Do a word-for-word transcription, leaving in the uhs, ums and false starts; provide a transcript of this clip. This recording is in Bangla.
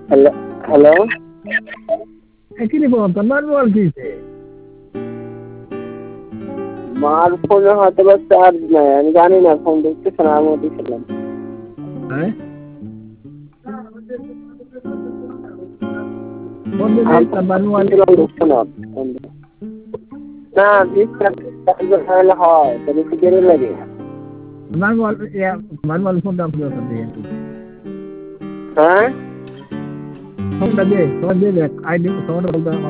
হ্যালো হ্যালো কি রে বল তোর মার মোবাইল কিনছে মার ফোনে হয়তো বা চার্জ নাই আমি জানি না ফোন দেখতেছে না আমি দিছিলাম হ্যাঁ ফোন দিলে তার মার মোবাইল না বিশ চার্জ হলে হয় তবে একটু দেরি লাগে মার মোবাইল মার মোবাইল ফোন দাম ফেরত দিয়ে হ্যাঁ ফোনটা দে ফোন দিয়ে দেখ আইডি ফোন